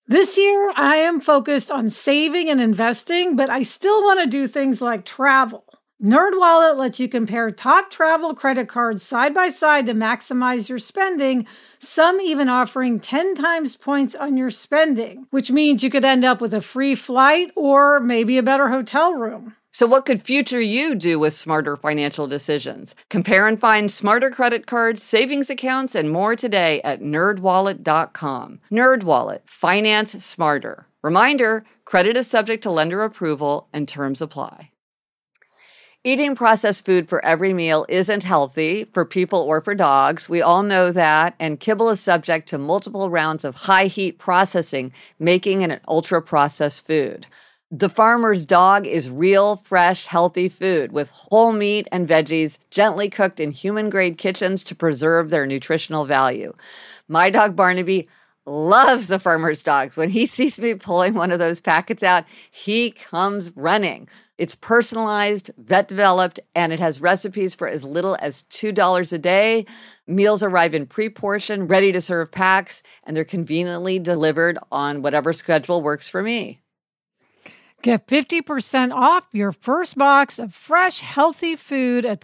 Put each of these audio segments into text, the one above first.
This year, I am focused on saving and investing, but I still want to do things like travel. NerdWallet lets you compare top travel credit cards side by side to maximize your spending, some even offering 10 times points on your spending, which means you could end up with a free flight or maybe a better hotel room. So what could future you do with smarter financial decisions? Compare and find smarter credit cards, savings accounts, and more today at nerdwallet.com. NerdWallet, finance smarter. Reminder, credit is subject to lender approval and terms apply. Eating processed food for every meal isn't healthy for people or for dogs. We all know that, and kibble is subject to multiple rounds of high heat processing, making it an ultra-processed food. The Farmer's Dog is real, fresh, healthy food with whole meat and veggies gently cooked in human-grade kitchens to preserve their nutritional value. My dog Barnaby loves the Farmer's Dogs. When he sees me pulling one of those packets out, he comes running. It's personalized, vet-developed, and it has recipes for as little as $2 a day. Meals arrive in pre-portioned, ready-to-serve packs, and they're conveniently delivered on whatever schedule works for me. Get 50% off your first box of fresh, healthy food at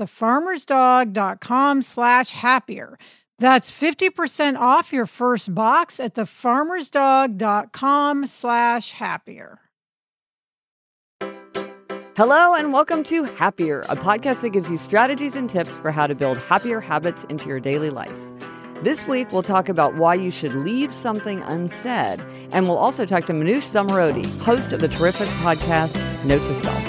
thefarmersdog.com/happier. That's 50% off your first box at thefarmersdog.com/happier. Hello and welcome to Happier, a podcast that gives you strategies and tips for how to build happier habits into your daily life. This week, we'll talk about why you should leave something unsaid, and we'll also talk to Manoush Zomorodi, host of the terrific podcast Note to Self.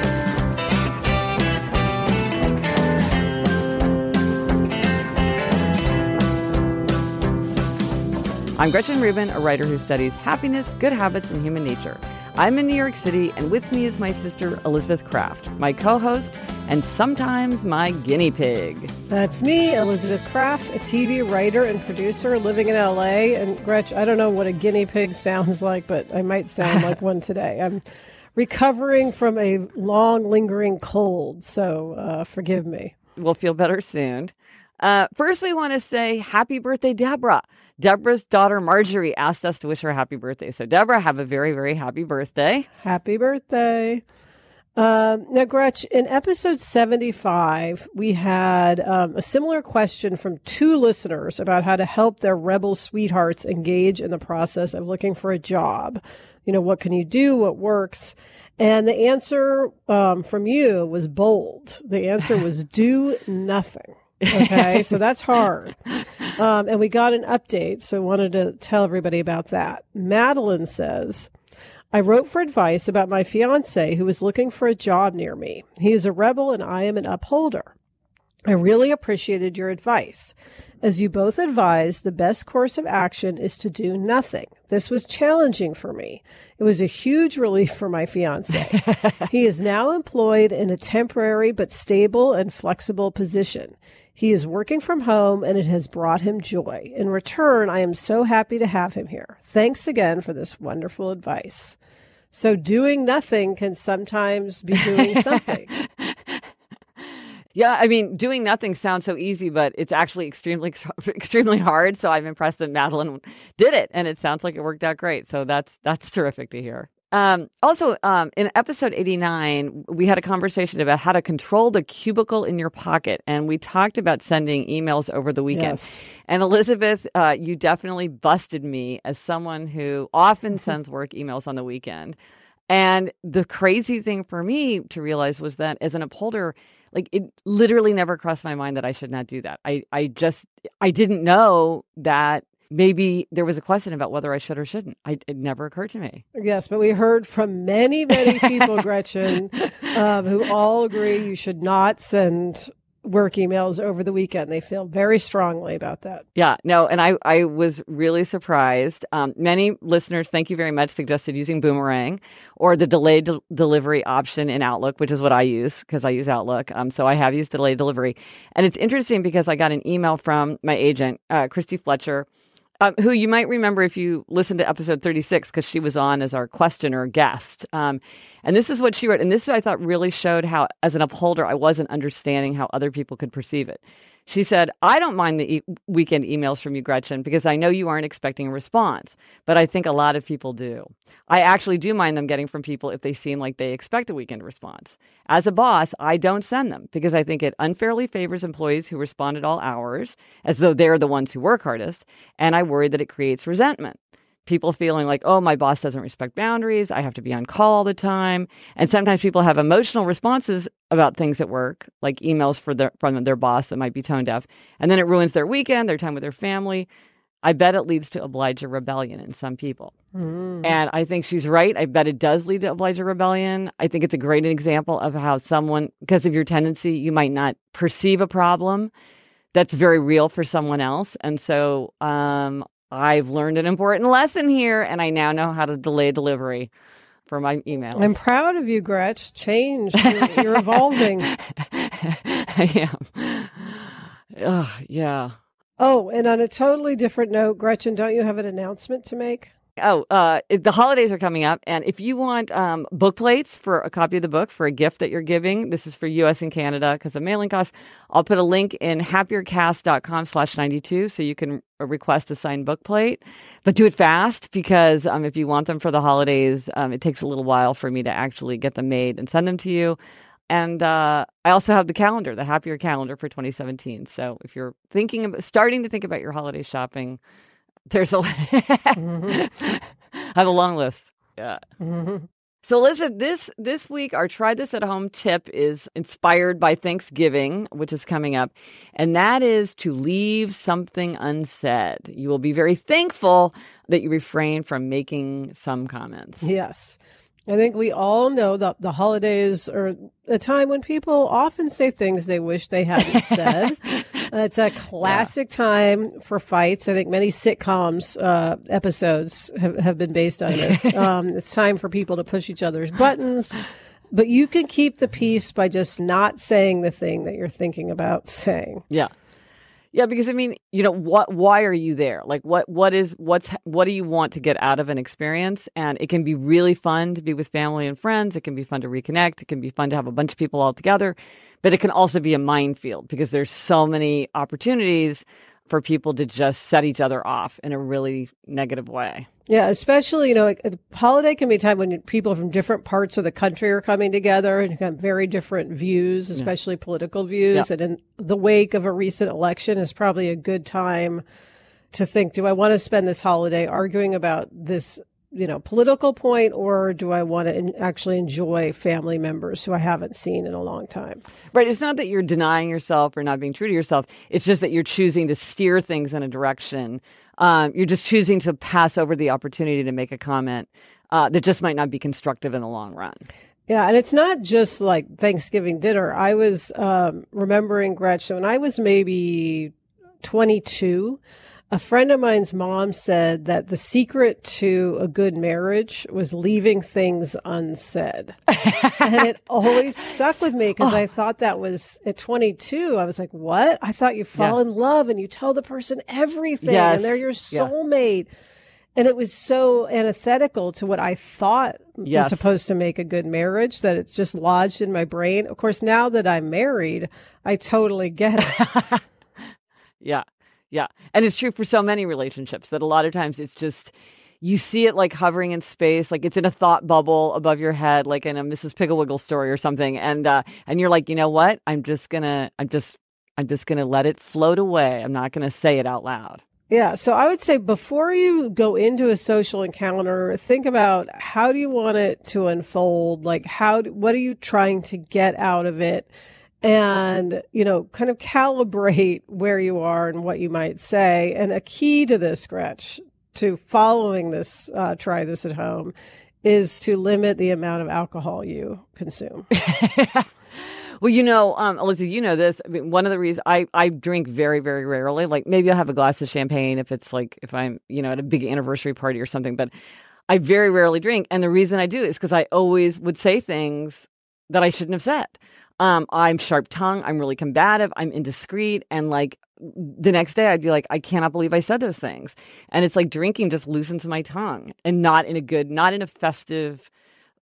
I'm Gretchen Rubin, a writer who studies happiness, good habits, and human nature. I'm in New York City, and with me is my sister, Elizabeth Kraft, my co-host, and sometimes my guinea pig. That's me, Elizabeth Kraft, a TV writer and producer living in L.A. And Gretch, I don't know what a guinea pig sounds like, but I might sound like one today. I'm recovering from a long, lingering cold, so forgive me. We'll feel better soon. First, we want to say happy birthday, Deborah. Deborah's daughter, Marjorie, asked us to wish her a happy birthday. So, Deborah, have a very, very happy birthday. Happy birthday. Now, Gretch, in episode 75, we had a similar question from two listeners about how to help their rebel sweethearts engage in the process of looking for a job. You know, what can you do? What works? And the answer from you was bold. The answer was do nothing. Okay, so that's hard. And we got an update, so I wanted to tell everybody about that. Madeline says, I wrote for advice about my fiance who was looking for a job near me. He is a rebel and I am an upholder. I really appreciated your advice. As you both advised, the best course of action is to do nothing. This was challenging for me. It was a huge relief for my fiance. He is now employed in a temporary but stable and flexible position. He is working from home and it has brought him joy. In return, I am so happy to have him here. Thanks again for this wonderful advice. So doing nothing can sometimes be doing something. Yeah, I mean, doing nothing sounds so easy, but it's actually extremely hard. So I'm impressed that Madeline did it, and it sounds like it worked out great. So that's terrific to hear. Also, in episode 89, we had a conversation about how to control the cubicle in your pocket, and we talked about sending emails over the weekend. Yes. And Elizabeth, you definitely busted me as someone who often sends work emails on the weekend. And the crazy thing for me to realize was that as an upholder, like it literally never crossed my mind that I should not do that. I didn't know that maybe there was a question about whether I should or shouldn't. It never occurred to me. Yes, but we heard from many, many people, Gretchen, who all agree you should not send work emails over the weekend. They feel very strongly about that. Yeah, no, and I was really surprised. Many listeners, thank you very much, suggested using Boomerang or the delayed delivery option in Outlook, which is what I use because I use Outlook. So I have used delayed delivery. And it's interesting because I got an email from my agent, Christy Fletcher, who you might remember if you listened to episode 36 because she was on as our questioner guest. And this is what she wrote. And this I thought really showed how, as an upholder, I wasn't understanding how other people could perceive it. She said, I don't mind the weekend emails from you, Gretchen, because I know you aren't expecting a response, but I think a lot of people do. I actually do mind them getting from people if they seem like they expect a weekend response. As a boss, I don't send them because I think it unfairly favors employees who respond at all hours, as though they're the ones who work hardest, and I worry that it creates resentment. People feeling like, oh, my boss doesn't respect boundaries. I have to be on call all the time. And sometimes people have emotional responses about things at work, like emails from their boss that might be tone deaf. And then it ruins their weekend, their time with their family. I bet it leads to obliger rebellion in some people. And I think she's right. I bet it does lead to obliger rebellion. I think it's a great example of how someone, because of your tendency, you might not perceive a problem that's very real for someone else. And so, I've learned an important lesson here, and I now know how to delay delivery for my emails. I'm proud of you, Gretch. Change. You're evolving. I am. Yeah. Oh, and on a totally different note, Gretchen, don't you have an announcement to make? The holidays are coming up, and if you want book plates for a copy of the book for a gift that you're giving, this is for U.S. and Canada because of mailing costs, I'll put a link in happiercast.com/92 so you can request a signed book plate. But do it fast because if you want them for the holidays, it takes a little while for me to actually get them made and send them to you. And I also have the calendar, the Happier Calendar for 2017. So if you're starting to think about your holiday shopping, there's I have a long list. Yeah. So listen, this week, our Try This at Home tip is inspired by Thanksgiving, which is coming up. And that is to leave something unsaid. You will be very thankful that you refrain from making some comments. Yes. I think we all know that the holidays are a time when people often say things they wish they hadn't said. It's a classic time for fights. I think many sitcoms episodes have been based on this. It's time for people to push each other's buttons. But you can keep the peace by just not saying the thing that you're thinking about saying. Yeah. Yeah, because why are you there? Like what do you want to get out of an experience? And it can be really fun to be with family and friends. It can be fun to reconnect. It can be fun to have a bunch of people all together, but it can also be a minefield because there's so many opportunities for people to just set each other off in a really negative way. Yeah, especially, a holiday can be a time when people from different parts of the country are coming together and have very different views, especially political views. And in the wake of a recent election is probably a good time to think, do I want to spend this holiday arguing about this, political point, or do I want to actually enjoy family members who I haven't seen in a long time? Right. It's not that you're denying yourself or not being true to yourself. It's just that you're choosing to steer things in a direction. You're just choosing to pass over the opportunity to make a comment that just might not be constructive in the long run. Yeah, and it's not just like Thanksgiving dinner. I was remembering, Gretchen, when I was maybe 22, a friend of mine's mom said that the secret to a good marriage was leaving things unsaid. And it always stuck with me because I thought that was at 22. I was like, what? I thought you fall in love and you tell the person everything and they're your soulmate. And it was so antithetical to what I thought was supposed to make a good marriage that it's just lodged in my brain. Of course, now that I'm married, I totally get it. Yeah. And it's true for so many relationships that a lot of times it's just, you see it like hovering in space, like it's in a thought bubble above your head, like in a Mrs. Pigglewiggle story or something. And you're like, you know what? I'm just gonna let it float away. I'm not gonna say it out loud. Yeah. So I would say before you go into a social encounter, think about how do you want it to unfold? Like what are you trying to get out of it? And, kind of calibrate where you are and what you might say. And a key to this, Gretch, to following this, try this at home, is to limit the amount of alcohol you consume. Well, Alyssa, you know this. I mean, one of the reasons I drink very, very rarely, like maybe I'll have a glass of champagne if I'm, at a big anniversary party or something, but I very rarely drink. And the reason I do is because I always would say things that I shouldn't have said. I'm sharp-tongued. I'm really combative. I'm indiscreet. And like the next day I'd be like, I cannot believe I said those things. And it's like drinking just loosens my tongue, and not in a festive,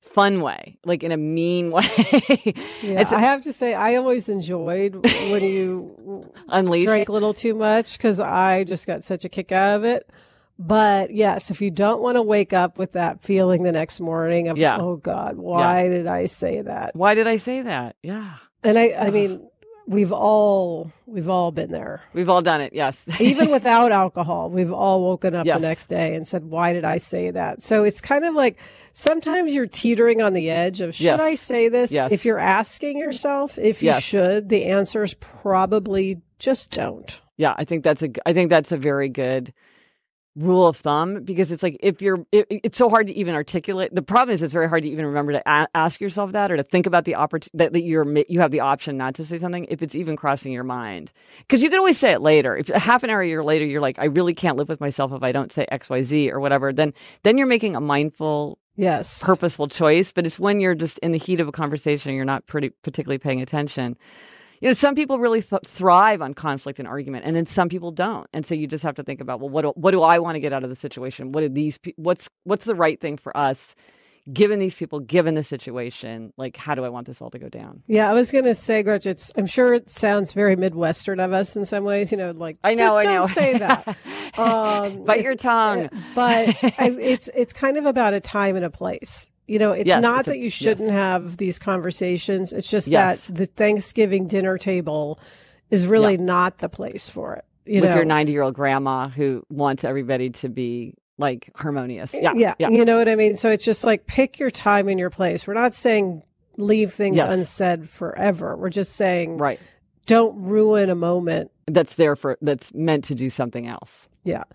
fun way, like in a mean way. Yeah, I have to say, I always enjoyed when you Unleashed. drank a little too much because I just got such a kick out of it. But yes, if you don't want to wake up with that feeling the next morning of, oh God, why did I say that? Why did I say that? Yeah. And I mean, we've all been there. We've all done it. Yes. Even without alcohol, we've all woken up the next day and said, why did I say that? So it's kind of like sometimes you're teetering on the edge of, should I say this? Yes. If you're asking yourself if you should, the answer is probably just don't. Yeah. I think that's a very good rule of thumb, because it's like it's so hard to even articulate. The problem is it's very hard to even remember to ask yourself that, or to think about the opportunity that you have the option not to say something if it's even crossing your mind, because you can always say it later. If half an hour later you're like, I really can't live with myself if I don't say XYZ or whatever, then you're making a mindful, purposeful choice. But it's when you're just in the heat of a conversation and you're not particularly paying attention. You know, some people really thrive on conflict and argument, and then some people don't. And so you just have to think about, well, what do I want to get out of the situation? What's the right thing for us, given these people, given the situation? Like, how do I want this all to go down? Yeah, I was going to say, Gretch, I'm sure it sounds very Midwestern of us in some ways. You know, like, I know. Don't say that. Bite your tongue. But it's kind of about a time and a place. You know, it's not that you shouldn't have these conversations. It's just that the Thanksgiving dinner table is really not the place for it. With your 90-year-old grandma who wants everybody to be like harmonious. Yeah. You know what I mean? So it's just like, pick your time and your place. We're not saying leave things unsaid forever. We're just saying, don't ruin a moment that's meant to do something else. Yeah.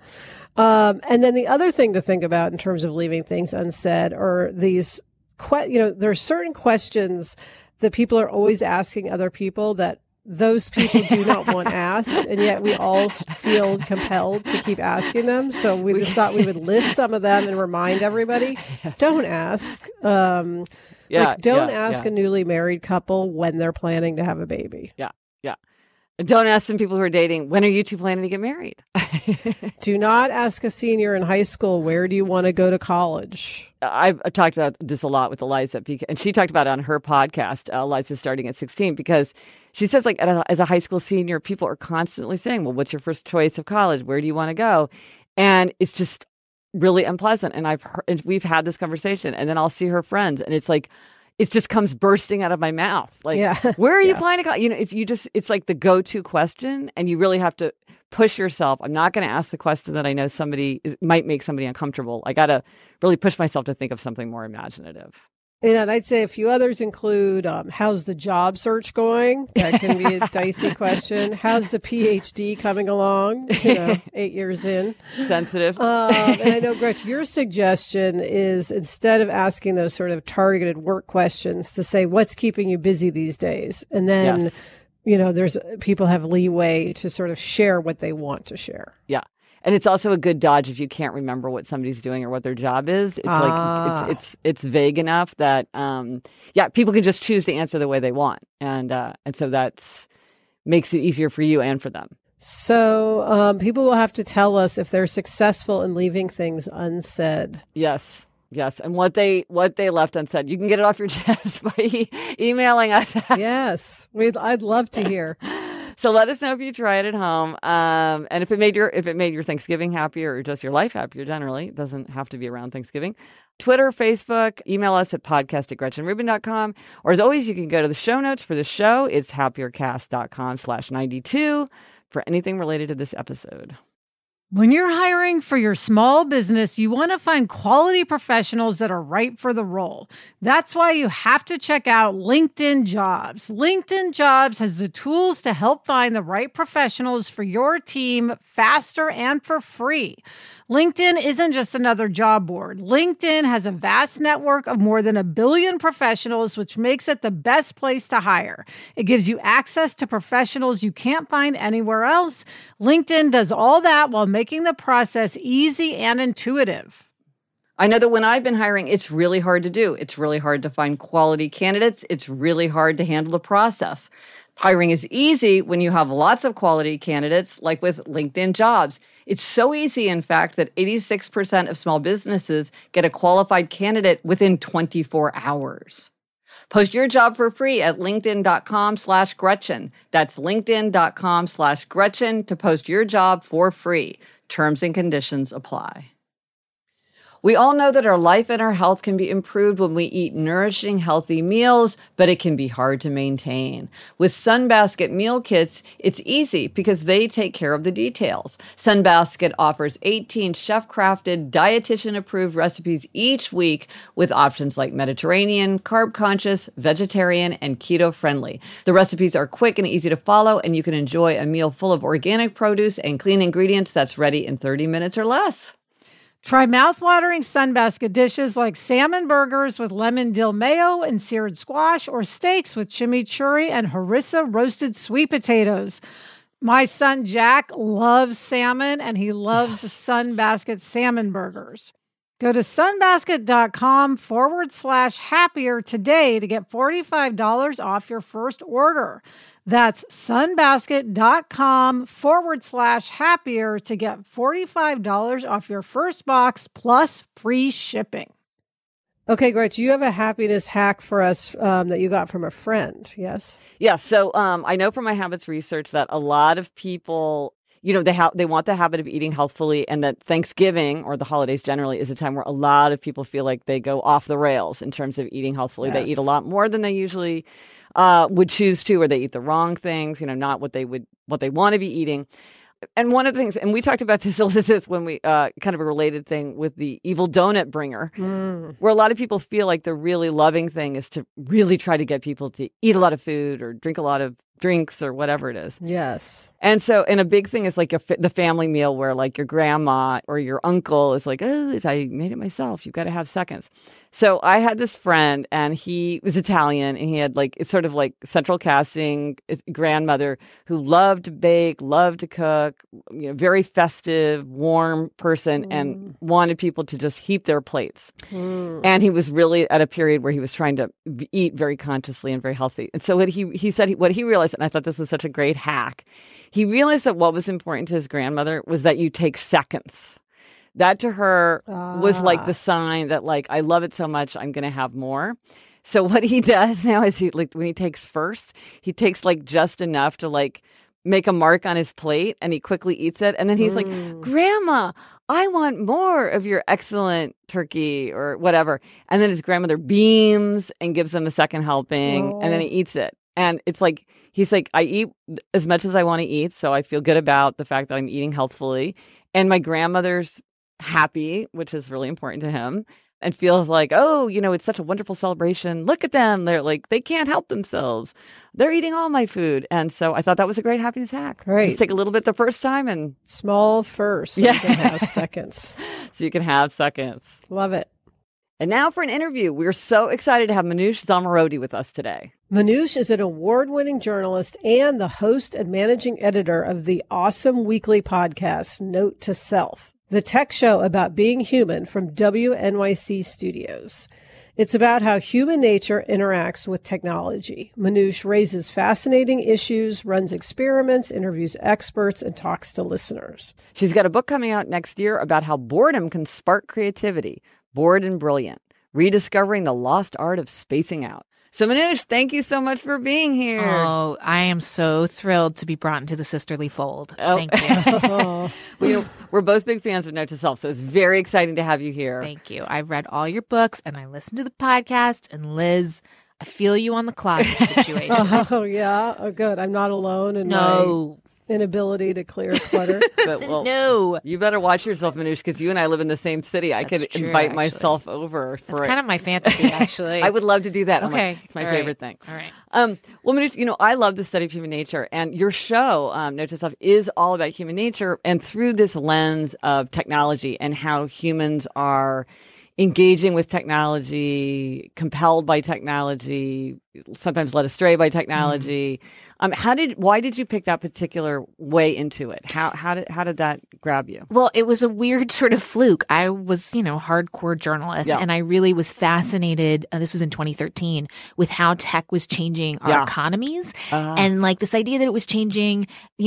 And then the other thing to think about in terms of leaving things unsaid are these, there are certain questions that people are always asking other people that those people do not want asked, and yet we all feel compelled to keep asking them. So we just thought we would list some of them and remind everybody, don't ask. Don't ask a newly married couple when they're planning to have a baby. Yeah. Don't ask some people who are dating, when are you two planning to get married? Do not ask a senior in high school, where do you want to go to college? I've talked about this a lot with Eliza, and she talked about it on her podcast, Eliza's Starting at 16, because she says, like, as a high school senior, people are constantly saying, well, what's your first choice of college? Where do you want to go? And it's just really unpleasant. And we've had this conversation, and then I'll see her friends, and it's like, it just comes bursting out of my mouth. Like, where are you planning to go? You know, it's like the go-to question, and you really have to push yourself. I'm not going to ask the question that I know might make somebody uncomfortable. I got to really push myself to think of something more imaginative. And I'd say a few others include, how's the job search going? That can be a dicey question. How's the PhD coming along? 8 years in. Sensitive. And I know, Gretch, your suggestion is, instead of asking those sort of targeted work questions, to say, what's keeping you busy these days? And then, there's people have leeway to sort of share what they want to share. Yeah. And it's also a good dodge if you can't remember what somebody's doing or what their job is. It's like it's vague enough that people can just choose to answer the way they want, and so that makes it easier for you and for them. So people will have to tell us if they're successful in leaving things unsaid. Yes, and what they left unsaid. You can get it off your chest by emailing us. Yes, I'd love to hear. So let us know if you try it at home, and if it made your Thanksgiving happier, or just your life happier generally. It doesn't have to be around Thanksgiving. Twitter, Facebook, email us at podcast@GretchenRubin.com. Or as always, you can go to the show notes for the show. It's happiercast.com/92 for anything related to this episode. When you're hiring for your small business, you want to find quality professionals that are right for the role. That's why you have to check out LinkedIn Jobs. LinkedIn Jobs has the tools to help find the right professionals for your team faster and for free. LinkedIn isn't just another job board. LinkedIn has a vast network of more than 1 billion professionals, which makes it the best place to hire. It gives you access to professionals you can't find anywhere else. LinkedIn does all that while making the process easy and intuitive. I know that when I've been hiring, it's really hard to do. It's really hard to find quality candidates. It's really hard to handle the process. Hiring is easy when you have lots of quality candidates, like with LinkedIn Jobs. It's so easy, in fact, that 86% of small businesses get a qualified candidate within 24 hours. Post your job for free at linkedin.com/Gretchen. That's linkedin.com/Gretchen to post your job for free. Terms and conditions apply. We all know that our life and our health can be improved when we eat nourishing, healthy meals, but it can be hard to maintain. With Sunbasket meal kits, it's easy because they take care of the details. Sunbasket offers 18 chef-crafted, dietitian-approved recipes each week with options like Mediterranean, carb-conscious, vegetarian, and keto-friendly. The recipes are quick and easy to follow, and you can enjoy a meal full of organic produce and clean ingredients that's ready in 30 minutes or less. Try mouthwatering Sunbasket dishes like salmon burgers with lemon dill mayo and seared squash, or steaks with chimichurri and harissa roasted sweet potatoes. My son Jack loves salmon, and he loves Sunbasket salmon burgers. Go to sunbasket.com/happier today to get $45 off your first order. That's sunbasket.com/happier to get $45 off your first box plus free shipping. Okay, Gretchen, you have a happiness hack for us that you got from a friend, yes? Yeah, so I know from my habits research that a lot of people, they want the habit of eating healthfully, and that Thanksgiving or the holidays generally is a time where a lot of people feel like they go off the rails in terms of eating healthfully. Yes. They eat a lot more than they usually would choose to, or they eat the wrong things, not what they want to be eating. And one of the things, and we talked about this, Elizabeth, when we kind of a related thing with the evil donut bringer, where a lot of people feel like the really loving thing is to really try to get people to eat a lot of food or drink a lot of drinks or whatever it is. Yes. And so, and a big thing is like the family meal where like your grandma or your uncle is like, oh, I made it myself. You've got to have seconds. So I had this friend, and he was Italian, and he had like, it's sort of like central casting grandmother who loved to bake, loved to cook, very festive, warm person, and wanted people to just heap their plates. And he was really at a period where he was trying to eat very consciously and very healthy. And so what he said, what he realized, and I thought this was such a great hack, he realized that what was important to his grandmother was that you take seconds. That to her was like the sign that like, I love it so much, I'm going to have more. So what he does now is when he takes first, he takes like just enough to like make a mark on his plate, and he quickly eats it. And then he's like, Grandma, I want more of your excellent turkey or whatever. And then his grandmother beams and gives him a second helping, and then he eats it. And it's like, he's like, I eat as much as I want to eat, so I feel good about the fact that I'm eating healthfully. And my grandmother's happy, which is really important to him, and feels like, oh, it's such a wonderful celebration. Look at them. They're like, they can't help themselves. They're eating all my food. And so I thought that was a great happiness hack. Right. Just take a little bit the first time and small first. So you can have seconds. So you can have seconds. Love it. And now for an interview. We're so excited to have Manoush Zomorodi with us today. Manoush is an award-winning journalist and the host and managing editor of the awesome weekly podcast, Note to Self, the tech show about being human from WNYC Studios. It's about how human nature interacts with technology. Manoush raises fascinating issues, runs experiments, interviews experts, and talks to listeners. She's got a book coming out next year about how boredom can spark creativity. Bored and Brilliant, Rediscovering the Lost Art of Spacing Out. So Manoush, thank you so much for being here. Oh, I am so thrilled to be brought into the sisterly fold. Thank you. Well, we're both big fans of Note to Self, so it's very exciting to have you here. Thank you. I've read all your books, and I listened to the podcast, and Liz, I feel you on the closet situation. Oh, yeah? Oh, good. I'm not alone in my inability to clear clutter. But, well, no. You better watch yourself, Manoush, because you and I live in the same city. I could invite myself over for It's kind of my fantasy, actually. I would love to do that. Okay. It's my favorite thing. All right. Well, Manoush, I love the study of human nature, and your show, Note to Self, is all about human nature, and through this lens of technology and how humans are engaging with technology, compelled by technology, sometimes led astray by technology. Why did you pick that particular way into it? How did that grab you? Well, it was a weird sort of fluke. I was, hardcore journalist, and I really was fascinated. This was in 2013 with how tech was changing our economies, and like this idea that it was changing,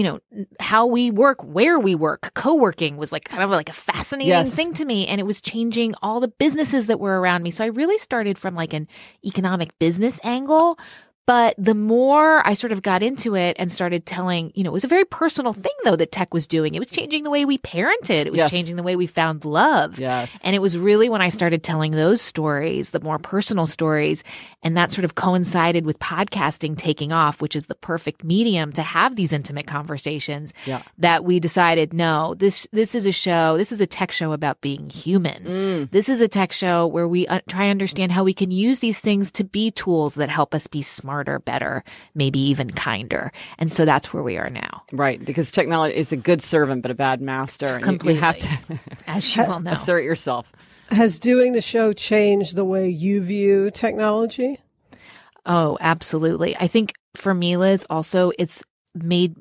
how we work, where we work. Co-working was like kind of like a fascinating thing to me, and it was changing all the businesses that were around me. So I really started from like an economic business angle. But the more I sort of got into it and started telling, it was a very personal thing, though, that tech was doing. It was changing the way we parented. It was changing the way we found love. Yes. And it was really when I started telling those stories, the more personal stories, and that sort of coincided with podcasting taking off, which is the perfect medium to have these intimate conversations, that we decided, no, this is a show. This is a tech show about being human. This is a tech show where we try to understand how we can use these things to be tools that help us be smarter, better, maybe even kinder. And so that's where we are now. Right. Because technology is a good servant, but a bad master. Completely. You have to, as you well know, assert yourself. Has doing the show changed the way you view technology? Oh, absolutely. I think for me, Liz, also it's made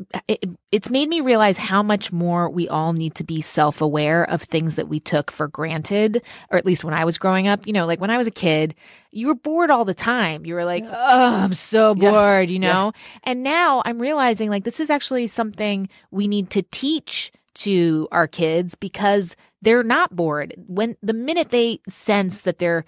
me realize how much more we all need to be self-aware of things that we took for granted, or at least when I was growing up. Like when I was a kid, you were bored all the time. You were like, oh, I'm so bored, And now I'm realizing like this is actually something we need to teach to our kids because they're not bored. When the minute they sense that they're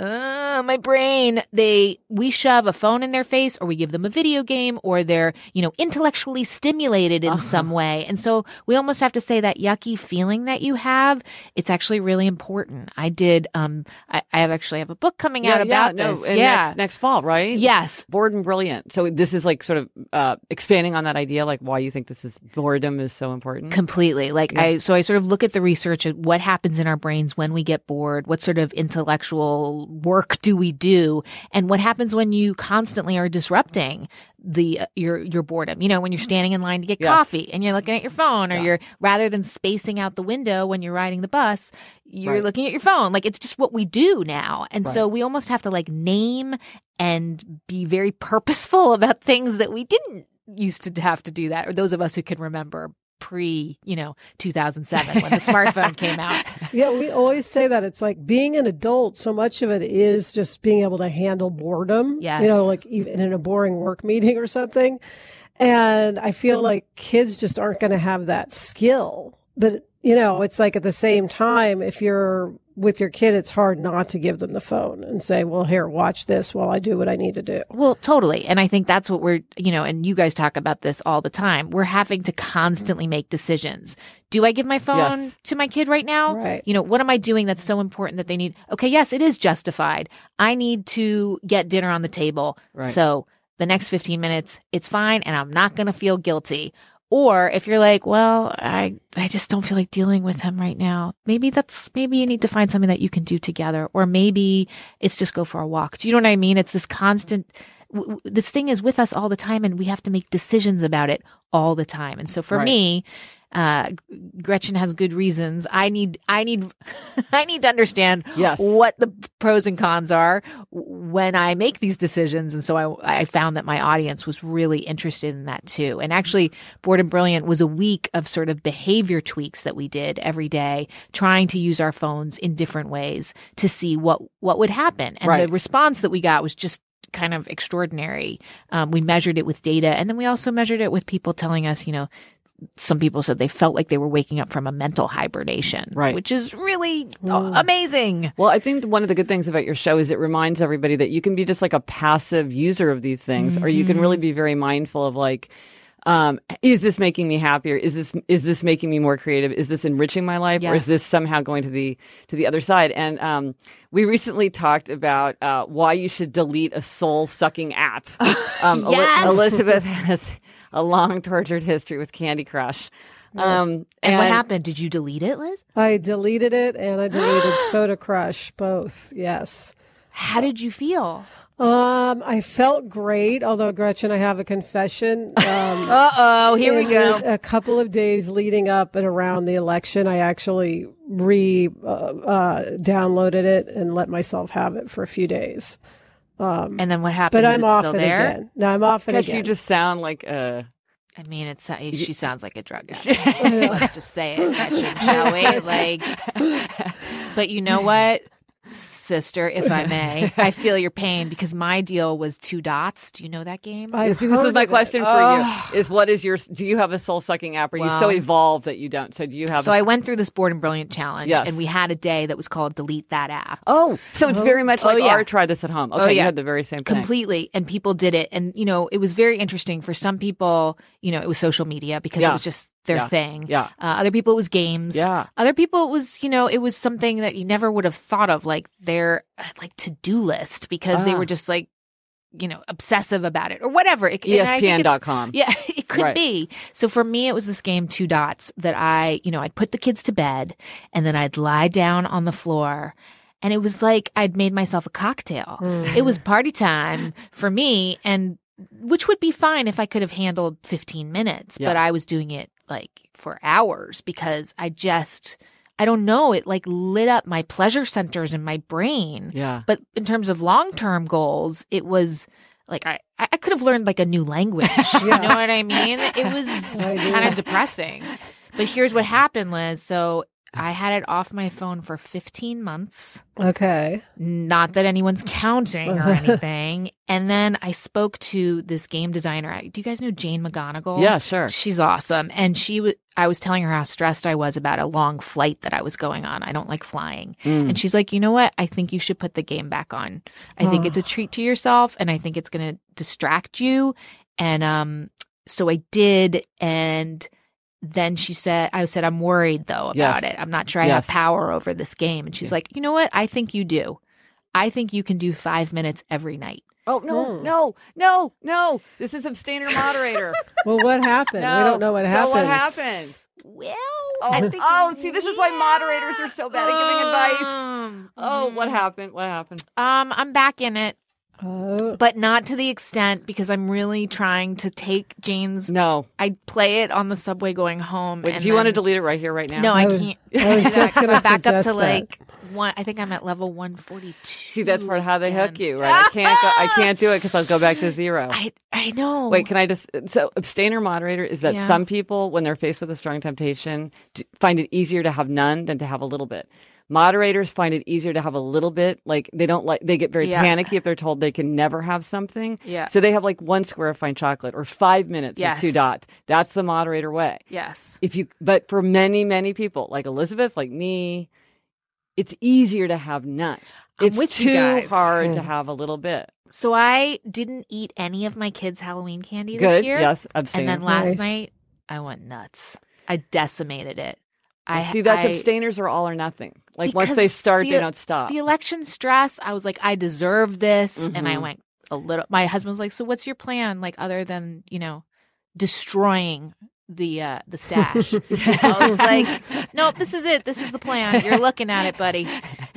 my brain, we shove a phone in their face, or we give them a video game, or they're, intellectually stimulated in some way. And so we almost have to say that yucky feeling that you have, it's actually really important. I did, I actually have a book coming out about this. Next fall, right? Yes. Bored and Brilliant. So this is like sort of, expanding on that idea, like why you think boredom is so important. Completely. I sort of look at the research at what happens in our brains when we get bored, what sort of intellectual work do we do, and what happens when you constantly are disrupting your boredom. When you're standing in line to get coffee and you're looking at your phone, or you're, rather than spacing out the window when you're riding the bus, you're looking at your phone. Like it's just what we do now. And so we almost have to like name and be very purposeful about things that we didn't used to have to do that, or those of us who can remember pre, 2007 when the smartphone came out. Yeah, we always say that it's like being an adult. So much of it is just being able to handle boredom. Yes. Like even in a boring work meeting or something. And I feel like kids just aren't going to have that skill. But, it's like at the same time, if you're with your kid, it's hard not to give them the phone and say, well, here, watch this while I do what I need to do. Well, totally. And I think that's what we're, and you guys talk about this all the time. We're having to constantly make decisions. Do I give my phone to my kid right now? Right. What am I doing that's so important that they need? Okay, yes, it is justified. I need to get dinner on the table. Right. So the next 15 minutes, it's fine, and I'm not going to feel guilty. Or if you're like, well, I just don't feel like dealing with him right now. Maybe you need to find something that you can do together. Or maybe it's just go for a walk. Do you know what I mean? It's this constant, this thing is with us all the time, and we have to make decisions about it all the time. And so for me, Gretchen has good reasons. I need to understand what the pros and cons are when I make these decisions. And so I found that my audience was really interested in that too. And actually, Bored and Brilliant was a week of sort of behavior tweaks that we did every day, trying to use our phones in different ways to see what would happen. And the response that we got was just kind of extraordinary. We measured it with data, and then we also measured it with people telling us, some people said they felt like they were waking up from a mental hibernation, which is really amazing. Well, I think one of the good things about your show is it reminds everybody that you can be just like a passive user of these things, or you can really be very mindful of like, is this making me happier? Is this making me more creative? Is this enriching my life? Or is this somehow going to the other side? And, we recently talked about, why you should delete a soul-sucking app. Elizabeth has a long tortured history with Candy Crush. And what happened? Did you delete it, Liz? I deleted it, and I deleted Soda Crush, both. Yes. How did you feel? I felt great, although Gretchen, I have a confession. Here we go. A couple of days leading up and around the election, I actually downloaded it and let myself have it for a few days. And then what happens? But I'm off still it there? again. No, I'm off it Because again. you just sound like I mean, she sounds like a drug addict. Let's just say it, Gretchen, shall we? But you know what, sister, if I may, I feel your pain because my deal was 2 dots. Do you know that game? this is my question for you: is what is your? Do you have a soul sucking app? Or are you so evolved that you don't? So do you have? So I went through this Bored and Brilliant challenge, and we had a day that was called Delete That App. Oh, so it's very much like our Try This at Home. Okay, you had the very same thing. Completely, and people did it, and it was very interesting for some people. It was social media because it was just their thing. Yeah. Other people it was games. Yeah. Other people it was, it was something that you never would have thought of, like their to-do list because they were just obsessive about it or whatever. ESPN.com. Yeah, it could be. So for me, it was this game 2 dots that I'd put the kids to bed and then I'd lie down on the floor. And it was like I'd made myself a cocktail. It was party time for me, and which would be fine if I could have handled 15 minutes, but I was doing it for hours because I don't know, it lit up my pleasure centers in my brain. Yeah. But in terms of long-term goals, it was I could have learned a new language. You know what I mean? It was kind of depressing. But here's what happened, Liz. So I had it off my phone for 15 months. Okay. Not that anyone's counting or anything. And then I spoke to this game designer. Do you guys know Jane McGonigal? Yeah, sure. She's awesome. And I was telling her how stressed I was about a long flight that I was going on. I don't like flying. And she's like, you know what? I think you should put the game back on. I think it's a treat to yourself, and I think it's going to distract you. And so I did, and then I said, I'm worried though about it. I'm not sure I have power over this game. And she's like, you know what? I think you do. I think you can do 5 minutes every night. Oh, no. This is abstainer moderator. Well, what happened? We don't know what happened. So what happened? Well, see, this is why moderators are so bad at giving advice. Oh, what happened? What happened? I'm back in it. But not to the extent because I'm really trying to take Jane's. No. I play it on the subway going home. Wait, do you want to delete it right here, right now? No, I can't. I was just going to back up to that. one. I think I'm at level 142. See, that's part of how they hook you, right? I can't do it because I'll go back to 0. I know. Wait, can I just? So, abstainer moderator is that some people, when they're faced with a strong temptation, find it easier to have none than to have a little bit. Moderators find it easier to have a little bit. They get very panicky if they're told they can never have something. Yeah. So they have 1 square of fine chocolate or 5 minutes of 2 dots. That's the moderator way. Yes. But for many, many people, like Elizabeth, like me, it's easier to have none. It's too hard to have a little bit. So I didn't eat any of my kids' Halloween candy Good. this year. Yes, abstain. And then last night, I went nuts. I decimated it. Abstainers are all or nothing. Once they start, they don't stop. The election stress, I was like, I deserve this. And I went a little, my husband was like, so what's your plan? Other than, destroying the stash. I was like, nope, this is it. This is the plan. You're looking at it, buddy.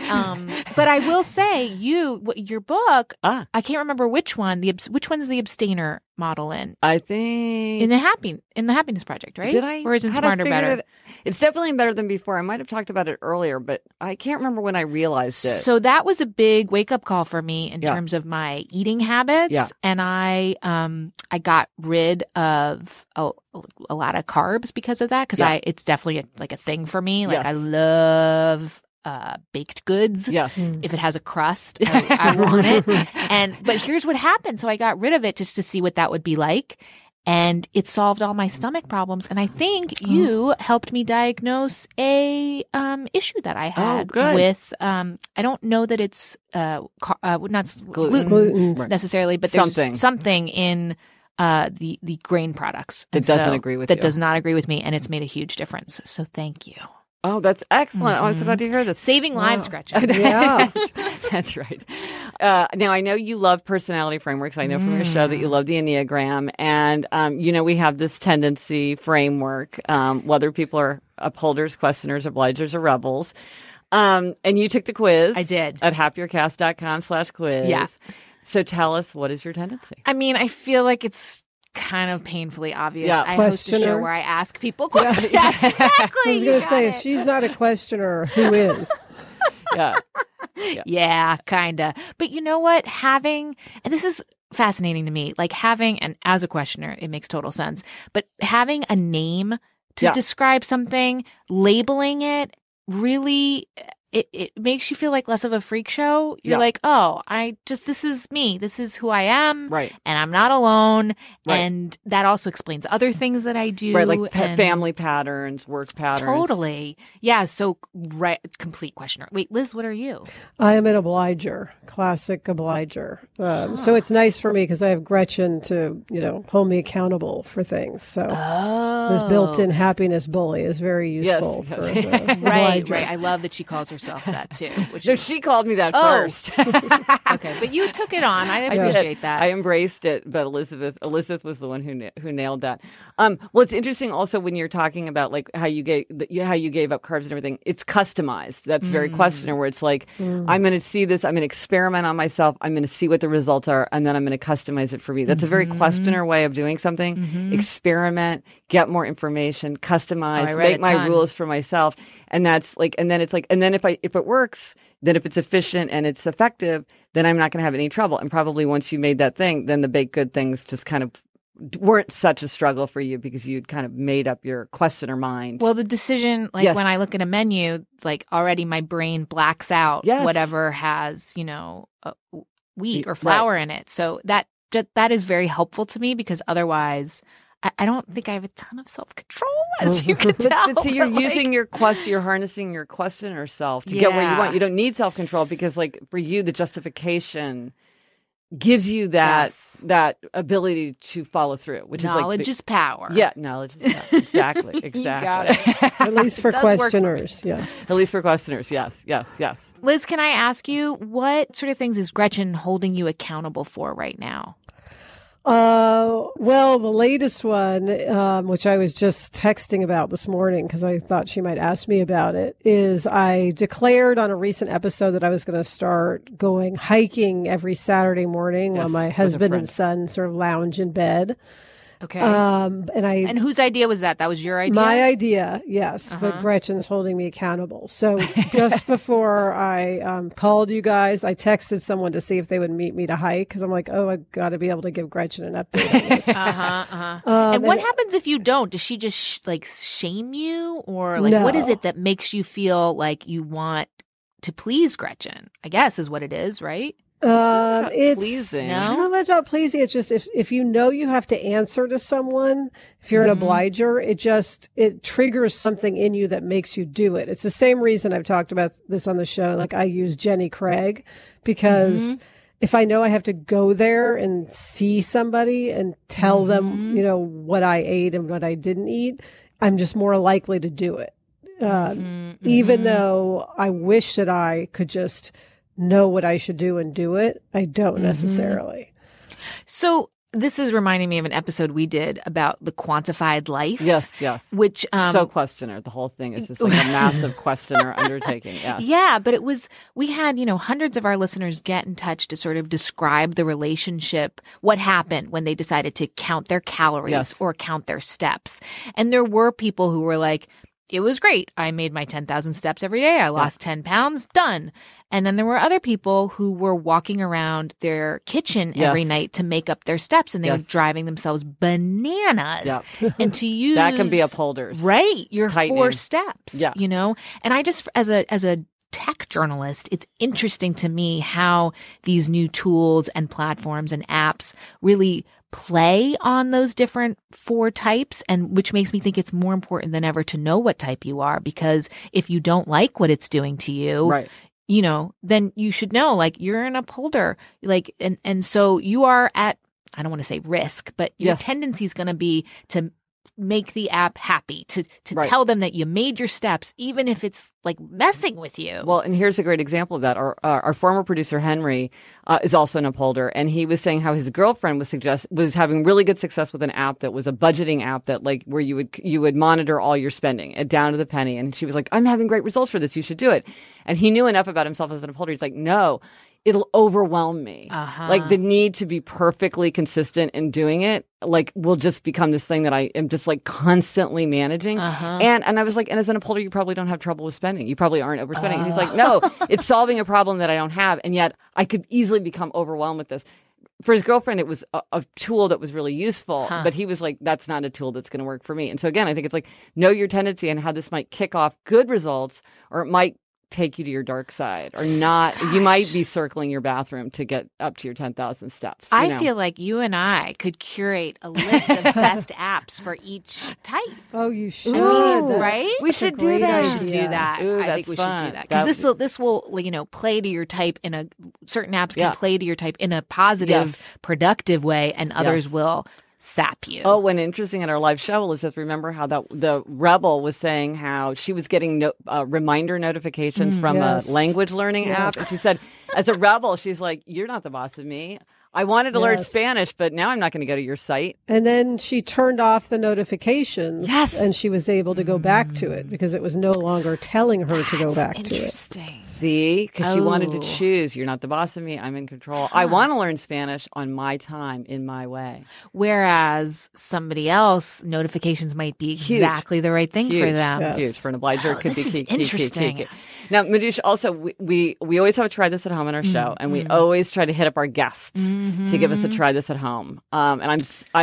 But I will say your book, I can't remember which one, which one's the abstainer model in? I think in the Happiness Project, right? Did I? Or is it Smarter Better? It's definitely better than before. I might have talked about it earlier, but I can't remember when I realized it. So that was a big wake up call for me in terms of my eating habits. Yeah. And I got rid of a lot of carbs because of that. Because it's definitely a thing for me. I love baked goods. Yes. If it has a crust, I want it. But here's what happened. So I got rid of it just to see what that would be like. And it solved all my stomach problems. And I think you helped me diagnose a issue that I had with I don't know that it's not gluten necessarily, but there's something in the grain products that doesn't agree with that does not agree with me, and it's made a huge difference. So thank you. Oh, that's excellent. I'm so glad to hear this. Saving lives, Gretchen. Yeah. That's right. Now, I know you love personality frameworks. I know from your show that you love the Enneagram. And, we have this tendency framework, whether people are upholders, questioners, obligers, or rebels. And you took the quiz. I did. At happiercast.com/quiz. Yeah. So tell us, what is your tendency? I mean, I feel like it's kind of painfully obvious. Yeah. I host a show where I ask people questions. Yes, exactly. I was going to say, if she's not a questioner, who is? Yeah. Yeah, kind of. But you know what? And this is fascinating to me, like and as a questioner, it makes total sense, but having a name to describe something, labeling it really, it makes you feel like less of a freak show. You're like, oh, this is me. This is who I am. Right. And I'm not alone. Right. And that also explains other things that I do. Right. Like family patterns, work patterns. Totally. Yeah. So, complete questioner. Wait, Liz, what are you? I am an obliger, classic obliger. So it's nice for me because I have Gretchen to, hold me accountable for things. So this built-in happiness bully is very useful for the obliger. Right. I love that she calls herself that too. So she called me that first. Okay, but you took it on. I appreciate that. I embraced it, but Elizabeth was the one who nailed that. Well, it's interesting also when you're talking about like how you gave up carbs and everything. It's customized. That's very questioner where it's like I'm going to see this. I'm going to experiment on myself. I'm going to see what the results are, and then I'm going to customize it for me. That's a very questioner way of doing something. Experiment, get more information, customize, make my rules for myself, and that's like, and then it's like, and then if it works, then if it's efficient and it's effective, then I'm not going to have any trouble. And probably once you made that thing, then the baked good things just kind of weren't such a struggle for you because you'd kind of made up your questioner mind. Well, the decision, like when I look at a menu, like already my brain blacks out whatever has, wheat or flour in it. So that is very helpful to me because otherwise I don't think I have a ton of self-control, as you can tell. So you're using you're harnessing your questioner self to get what you want. You don't need self-control because, like, for you, the justification gives you that ability to follow through, which knowledge is power. Yeah, knowledge is power. Exactly. You got it. At least for questioners. Yeah. At least for questioners. Yes. Liz, can I ask you, what sort of things is Gretchen holding you accountable for right now? Well, the latest one, which I was just texting about this morning because I thought she might ask me about it, is I declared on a recent episode that I was going to start going hiking every Saturday morning while my husband and son sort of lounge in bed. Okay. And whose idea was that? That was your idea? My idea, yes. But Gretchen's holding me accountable. So just before I called you guys, I texted someone to see if they would meet me to hike because I'm like, oh, I got to be able to give Gretchen an update on this. And what happens if you don't? Does she just shame you, or like what is it that makes you feel like you want to please Gretchen? I guess is what it is, right? It's pleasing. not much about pleasing. It's just if you know you have to answer to someone, if you're an obliger, it triggers something in you that makes you do it. It's the same reason I've talked about this on the show. Like I use Jenny Craig because if I know I have to go there and see somebody and tell them, what I ate and what I didn't eat, I'm just more likely to do it. Even though I wish that I could just know what I should do and do it, I don't necessarily. So this is reminding me of an episode we did about the quantified life. Yes. Which so questioner. The whole thing is just like a massive questioner undertaking. Yes. Yeah, but we had, hundreds of our listeners get in touch to sort of describe the relationship, what happened when they decided to count their calories or count their steps. And there were people who were like, it was great. I made my 10,000 steps every day. I lost 10 pounds. Done. And then there were other people who were walking around their kitchen every night to make up their steps, and they were driving themselves bananas. Yep. And to use that can be upholders, right? Your tightening. 4 steps. And I just as a tech journalist, it's interesting to me how these new tools and platforms and apps really play on those different 4 types, and which makes me think it's more important than ever to know what type you are, because if you don't like what it's doing to you, then you should know, like, you're an upholder, like, and so you are at, I don't want to say risk, but your tendency is going to be to make the app happy, to tell them that you made your steps, even if it's like messing with you. Well, and here's a great example of that. Our former producer, Henry, is also an upholder, and he was saying how his girlfriend was having really good success with an app that was a budgeting app that, like, where you would monitor all your spending down to the penny. And she was like, I'm having great results for this. You should do it. And he knew enough about himself as an upholder. He's like, no, it'll overwhelm me. Like the need to be perfectly consistent in doing it, like will just become this thing that I am just like constantly managing. And I was like, and as an upholder, you probably don't have trouble with spending. You probably aren't overspending. And he's like, no, it's solving a problem that I don't have. And yet I could easily become overwhelmed with this. For his girlfriend, it was a tool that was really useful, but he was like, that's not a tool that's going to work for me. And so again, I think it's like, know your tendency and how this might kick off good results, or it might take you to your dark side, or not. Gosh. You might be circling your bathroom to get up to your 10,000 steps. I feel like you and I could curate a list of best apps for each type. Oh, you should. Right? We should do that. We should do that. Ooh, I think we should do that. Because this will, play to your type in a certain apps can play to your type in a positive, productive way, and others will sap you. Oh, when interesting at our live show, Elizabeth, remember how the Rebel was saying how she was getting reminder notifications from a language learning app. And she said, as a Rebel, she's like, you're not the boss of me. I wanted to learn Spanish, but now I'm not going to go to your site. And then she turned off the notifications. Yes. And she was able to go back to it because it was no longer telling her to go back to it. Interesting. See? Because she wanted to choose. You're not the boss of me. I'm in control. I want to learn Spanish on my time, in my way. Whereas somebody else, notifications might be exactly the right thing for them. Yes. Huge. For an obliger, it could be key. Interesting. Now, Madhush, also, we always have a try this at home on our show, and we always try to hit up our guests to give us a try this at home. And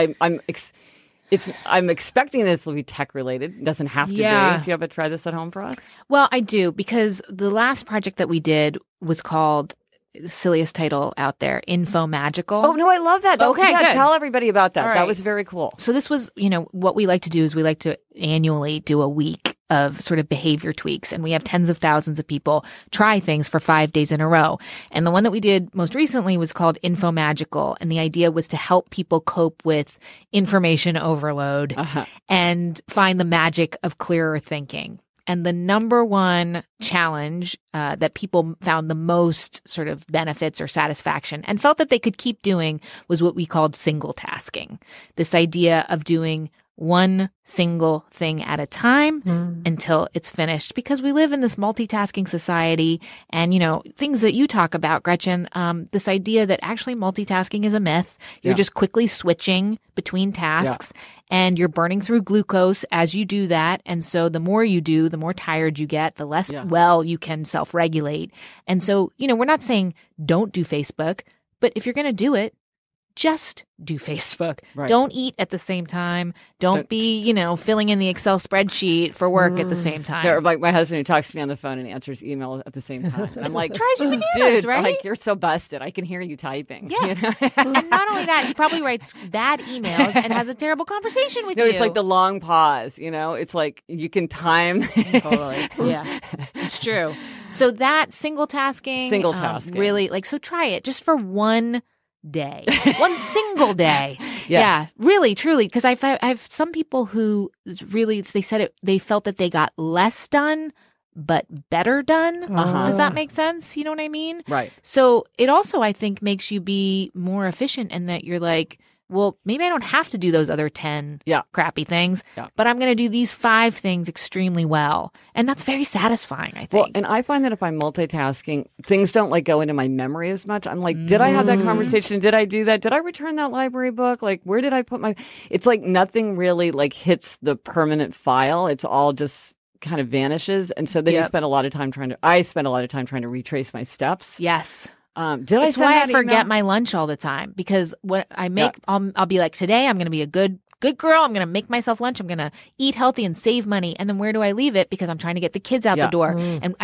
I'm expecting this will be tech related. It doesn't have to be. Do you have a try this at home for us? Well, I do, because the last project that we did was called, the silliest title out there, Info Magical. Oh, no, I love that. Okay, good. Tell everybody about that. Right. That was very cool. So this was, what we like to do is we like to annually do a week of sort of behavior tweaks. And we have tens of thousands of people try things for 5 days in a row. And the one that we did most recently was called Info Magical. And the idea was to help people cope with information overload and find the magic of clearer thinking. And the number one challenge that people found the most sort of benefits or satisfaction and felt that they could keep doing was what we called single tasking. This idea of doing one single thing at a time until it's finished, because we live in this multitasking society, and things that you talk about, Gretchen, this idea that actually multitasking is a myth. You're just quickly switching between tasks and you're burning through glucose as you do that. And so the more you do, the more tired you get, the less well you can self-regulate. And so, we're not saying don't do Facebook, but if you're going to do it, just do Facebook. Right. Don't eat at the same time. Don't be, filling in the Excel spreadsheet for work at the same time. Yeah, like my husband who talks to me on the phone and answers email at the same time. And I'm like, tries you bananas, dude, right? Like, you're so busted. I can hear you typing. Yeah. And not only that, he probably writes bad emails and has a terrible conversation with you. It's like the long pause, It's like you can time. Totally. Yeah. It's true. So that single tasking. Really, so try it just for one day, one single day. Yeah, really, truly. Because I've some people who really, they felt that they got less done, but better done. Does that make sense? You know what I mean? Right. So it also, I think, makes you be more efficient in that you're like, well, maybe I don't have to do those other 10 crappy things, but I'm going to do these 5 things extremely well. And that's very satisfying, I think. Well, and I find that if I'm multitasking, things don't go into my memory as much. I'm like, did I have that conversation? Did I do that? Did I return that library book? Like, where did I put it's like nothing really hits the permanent file. It's all just kind of vanishes. And so then I spend a lot of time trying to retrace my steps. Yes. It's why I forget my lunch all the time, because what I make, I'll be like, today I'm going to be a good girl. I'm going to make myself lunch. I'm going to eat healthy and save money. And then where do I leave it? Because I'm trying to get the kids out the door. And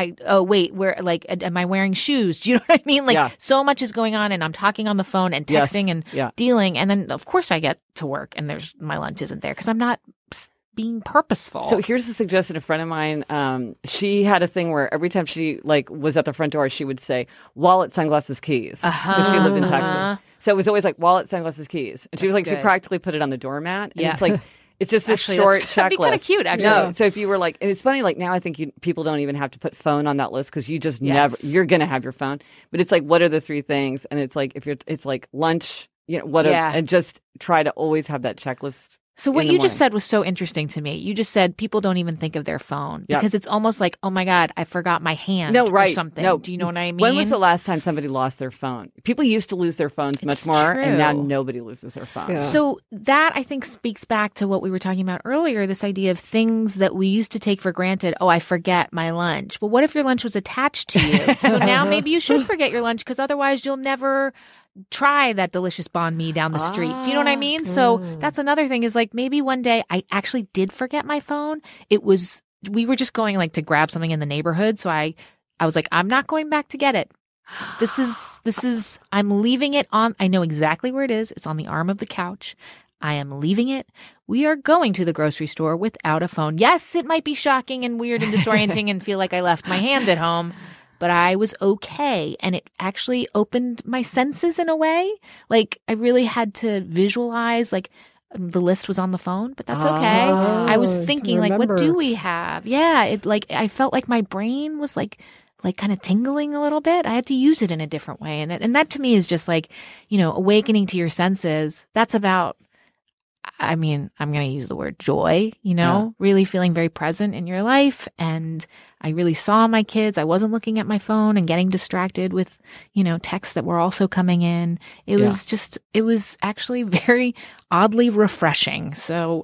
am I wearing shoes? Do you know what I mean? So much is going on, and I'm talking on the phone and texting and dealing. And then of course I get to work and my lunch isn't there because I'm not being purposeful. So here's a suggestion. A friend of mine, she had a thing where every time she was at the front door, she would say wallet, sunglasses, keys, because she lived in Texas. So it was always wallet, sunglasses, keys, and she was she practically put it on the doormat. And it's it's just this short checklist. That'd be kind of cute, actually. No, so if you were and it's funny, now I think people don't even have to put phone on that list because you just never, you're going to have your phone. But it's what are the 3 things? And it's if it's lunch, and just try to always have that checklist So what you just said was so interesting to me. You just said people don't even think of their phone because it's almost like, oh my God, I forgot my hand or something. No. Do you know what I mean? When was the last time somebody lost their phone? People used to lose their phones much more, and now nobody loses their phone. Yeah. So that, I think, speaks back to what we were talking about earlier, this idea of things that we used to take for granted. Oh, I forget my lunch. Well, what if your lunch was attached to you? So now maybe you should forget your lunch because otherwise you'll never try that delicious banh mi down the street. Do you know what I mean? So that's another thing is like maybe one day I actually did forget my phone. We were just going like to grab something in the neighborhood. So I was like, I'm not going back to get it. This is, I'm leaving it on. I know exactly where it is. It's on the arm of the couch. I am leaving it. We are going to the grocery store without a phone. Yes, it might be shocking and weird and disorienting and feel like I left my hand at home. But I was okay. And it actually opened my senses in a way. Like I really had to visualize, like the list was on the phone, but that's okay. I was thinking like, what do we have? Yeah. It like, I felt like my brain was like kind of tingling a little bit. I had to use it in a different way. And that to me is just like, awakening to your senses. That's about, I mean, I'm going to use the word joy, really feeling very present in your life. And I really saw my kids. I wasn't looking at my phone and getting distracted with, texts that were also coming in. It was actually very oddly refreshing. So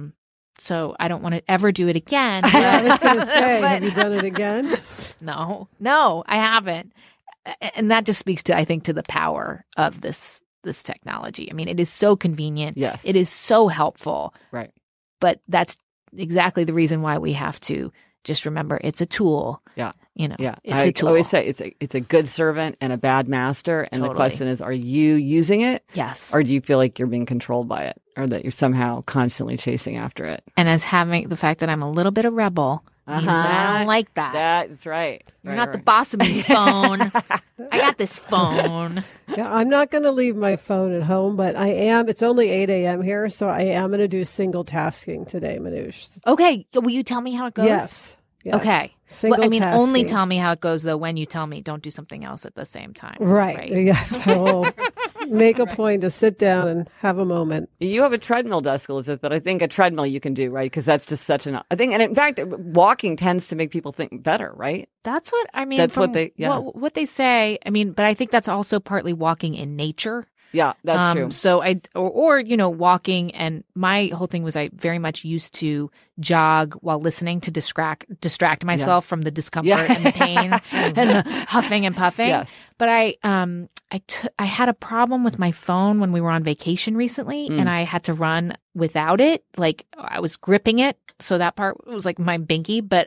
I don't want to ever do it again. I was going to say, have you done it again? No, I haven't. And that just speaks to, I think, to the power of this technology. I mean, it is so convenient. Yes. It is so helpful. Right. But that's exactly the reason why we have to just remember it's a tool. Yeah. It's a tool. I always say it's a good servant and a bad master. And the question is, are you using it? Yes. Or do you feel like you're being controlled by it or that you're somehow constantly chasing after it? And as having the fact that I'm a little bit of rebel means that I don't like that. That's right. You're not the boss of my phone. I got this phone. Yeah, I'm not going to leave my phone at home, but I am. It's only 8 a.m. here, so I am going to do single tasking today, Manoush. Okay. Will you tell me how it goes? Yes. Okay. Single only tasking. tell me how it goes, though, when you tell me. Don't do something else at the same time. Right. Yes. I will make a point to sit down and have a moment. You have a treadmill desk, Elizabeth, but I think a treadmill you can do, right? Because that's just such an... I think, and in fact, walking tends to make people think better, right? That's what, I mean... That's what they... Yeah. What they say, I mean, but I think that's also partly walking in nature. Yeah, that's true. So walking, and my whole thing was I very much used to jog while listening to distract myself from the discomfort and the pain and the huffing and puffing. Yes. But I had a problem with my phone when we were on vacation recently, and I had to run without it. Like I was gripping it, so that part was like my binky. But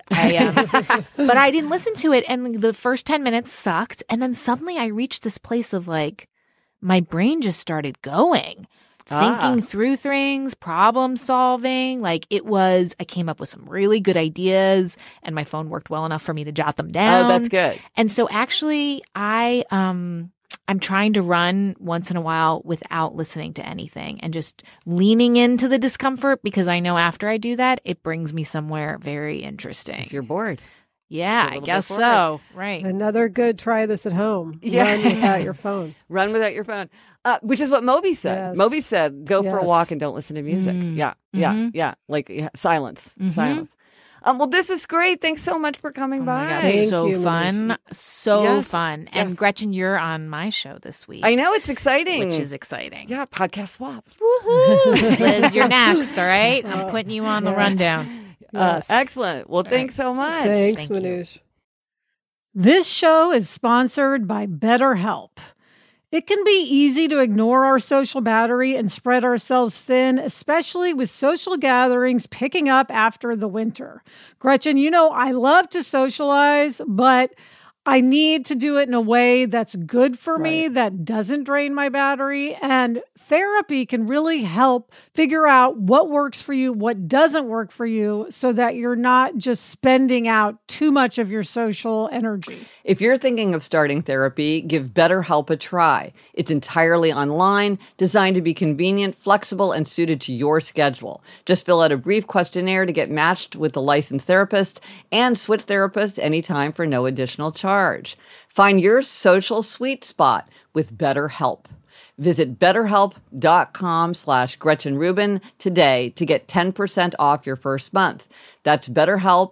I didn't listen to it, and the first 10 minutes sucked, and then suddenly I reached this place of like. My brain just started going, thinking through things, problem solving. Like I came up with some really good ideas and my phone worked well enough for me to jot them down. Oh, that's good. And so actually I'm trying to run once in a while without listening to anything and just leaning into the discomfort because I know after I do that, it brings me somewhere very interesting. If you're bored. Yeah, I guess so. Right. Another good try this at home. Yeah. Run without your phone. Run without your phone. Which is what Moby said. Yes. Moby said, go for a Yes. walk and don't listen to music. Yeah. Like silence. Silence. Well, this is great. Thanks so much for coming by. My God, Thank so you, fun. Manoush. So Yes. fun. And Yes. Gretchen, you're on my show this week. I know, it's exciting. Which is exciting. Yeah, podcast swap. Woohoo! Liz, you're next, all right? I'm putting you on the yes. rundown. Yes. Excellent. Well, thanks so much. Thanks, Thank you. Manoush. This show is sponsored by BetterHelp. It can be easy to ignore our social battery and spread ourselves thin, especially with social gatherings picking up after the winter. Gretchen, I love to socialize, but I need to do it in a way that's good for me, that doesn't drain my battery. And therapy can really help figure out what works for you, what doesn't work for you, so that you're not just spending out too much of your social energy. If you're thinking of starting therapy, give BetterHelp a try. It's entirely online, designed to be convenient, flexible, and suited to your schedule. Just fill out a brief questionnaire to get matched with the licensed therapist and switch therapists anytime for no additional charge. Find your social sweet spot with BetterHelp. Visit BetterHelp.com/Gretchen Rubin today to get 10% off your first month. That's BetterHelp,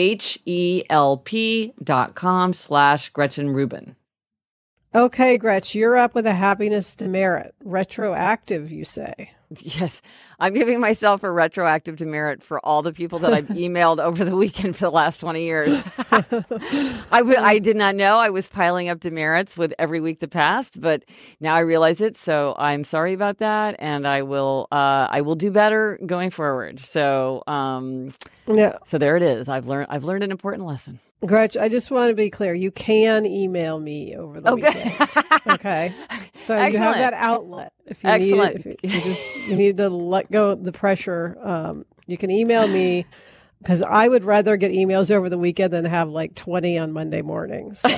HELP.com/Gretchen Rubin. Okay, Gretch, you're up with a happiness demerit. Retroactive, you say. Yes, I'm giving myself a retroactive demerit for all the people that I've emailed over the weekend for the last 20 years. I did not know I was piling up demerits with every week that passed, but now I realize it. So I'm sorry about that, and I will do better going forward. So so there it is. I've learned an important lesson. Gretch, I just want to be clear. You can email me over the weekend. Okay. So Excellent. You have that outlet. If you Excellent. need it, you need to let go of the pressure. You can email me because I would rather get emails over the weekend than have like 20 on Monday morning. So.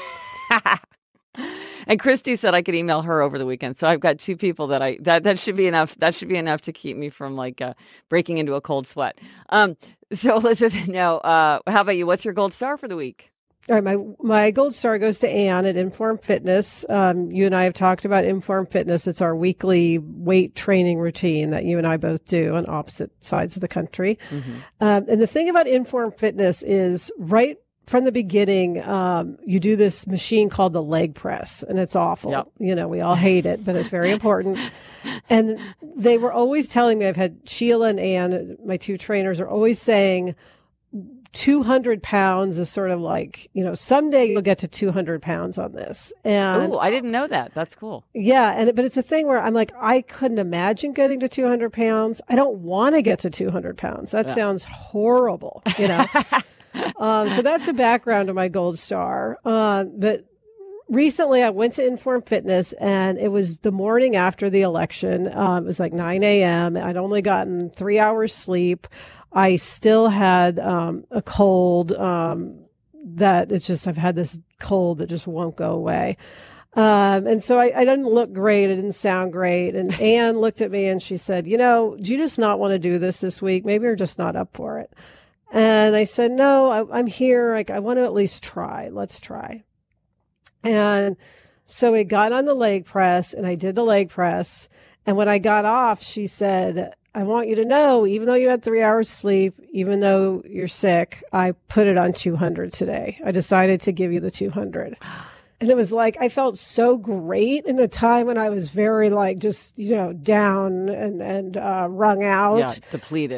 And Christy said I could email her over the weekend. So I've got two people that should be enough. That should be enough to keep me from breaking into a cold sweat. So let's just know, how about you? What's your gold star for the week? All right. My gold star goes to Anne at Inform Fitness. You and I have talked about Inform Fitness. It's our weekly weight training routine that you and I both do on opposite sides of the country. Mm-hmm. And the thing about Inform Fitness is right from the beginning, you do this machine called the leg press, and it's awful. Yep. You know, we all hate it, but it's very important. And they were always telling me, I've had Sheila and Ann, my two trainers, are always saying 200 pounds is sort of like, someday you'll get to 200 pounds on this. And I didn't know that. That's cool. Yeah. But it's a thing where I'm like, I couldn't imagine getting to 200 pounds. I don't want to get to 200 pounds. That sounds horrible, So that's the background of my gold star. But recently I went to Inform Fitness, and it was the morning after the election. It was like 9 a.m. I'd only gotten 3 hours sleep. I still had a cold that it's just, I've had this cold that just won't go away. And so I didn't look great. I didn't sound great. And Anne looked at me and she said, do you just not want to do this week? Maybe you're just not up for it. And I said, no, I'm here. I want to at least try. Let's try. And so we got on the leg press, and I did the leg press. And when I got off, she said, I want you to know, even though you had 3 hours sleep, even though you're sick, I put it on 200 today. I decided to give you the 200. And it was like, I felt so great in a time when I was very just, down and wrung out. Yeah, depleted.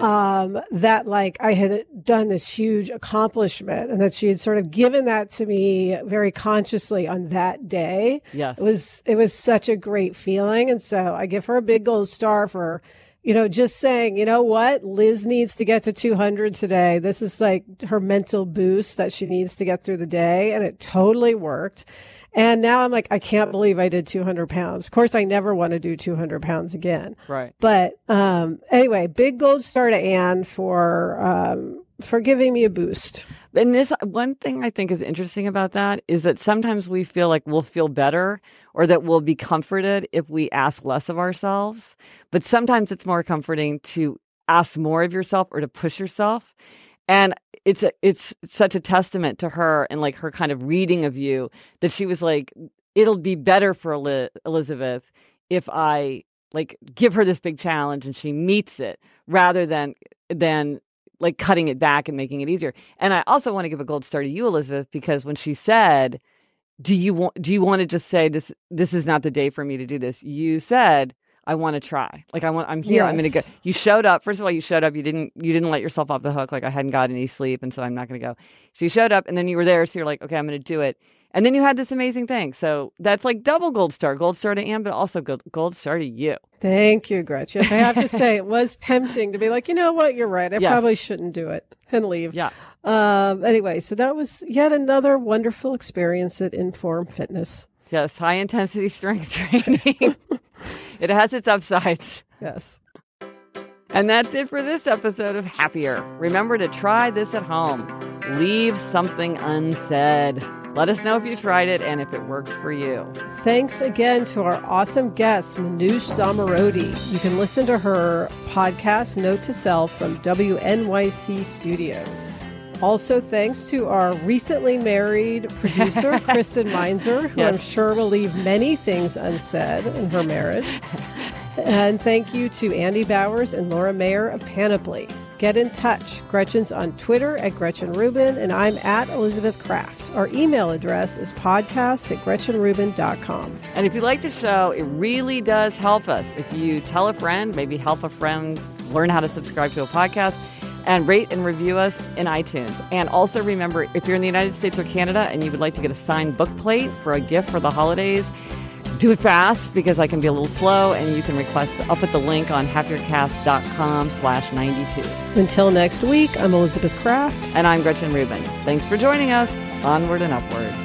That I had done this huge accomplishment, and that she had sort of given that to me very consciously on that day. Yes. It was such a great feeling. And so I give her a big gold star for, just saying, what? Liz needs to get to 200 today. This is her mental boost that she needs to get through the day. And it totally worked. And now I'm like, I can't believe I did 200 pounds. Of course, I never want to do 200 pounds again. Right. But anyway, big gold star to Anne for giving me a boost. And this one thing I think is interesting about that is that sometimes we feel like we'll feel better or that we'll be comforted if we ask less of ourselves. But sometimes it's more comforting to ask more of yourself or to push yourself. And it's such a testament to her and her kind of reading of you that she was like, it'll be better for Elizabeth if I give her this big challenge and she meets it rather than cutting it back and making it easier. And I also want to give a gold star to you, Elizabeth, because when she said, do you want to just say this is not the day for me to do this? You said, I want to try. I'm here. Yes. I'm going to go. You showed up. First of all, you showed up. You didn't let yourself off the hook. I hadn't gotten any sleep. And so I'm not going to go. So you showed up and then you were there. So you're like, okay, I'm going to do it. And then you had this amazing thing. So that's double gold star to Anne, but also gold star to you. Thank you, Gretchen. I have to say it was tempting to be like, you know what? You're right. I probably shouldn't do it and leave. Yeah. Anyway, so that was yet another wonderful experience at Inform Fitness. Yes. High intensity strength training. It has its upsides. Yes. And that's it for this episode of Happier. Remember to try this at home. Leave something unsaid. Let us know if you tried it and if it worked for you. Thanks again to our awesome guest, Manoush Zomorodi. You can listen to her podcast, Note to Self, from WNYC Studios. Also, thanks to our recently married producer, Kristen Meinzer, who I'm sure will leave many things unsaid in her marriage. And thank you to Andy Bowers and Laura Mayer of Panoply. Get in touch. Gretchen's on Twitter at Gretchen Rubin, and I'm at Elizabeth Kraft. Our email address is podcast@GretchenRubin.com. And if you like the show, it really does help us if you tell a friend, maybe help a friend learn how to subscribe to a podcast, and rate and review us in iTunes. And also remember, if you're in the United States or Canada and you would like to get a signed book plate for a gift for the holidays, do it fast because I can be a little slow, and you can request. I'll put the link on happiercast.com/92. Until next week, I'm Elizabeth Kraft. And I'm Gretchen Rubin. Thanks for joining us. Onward and upward.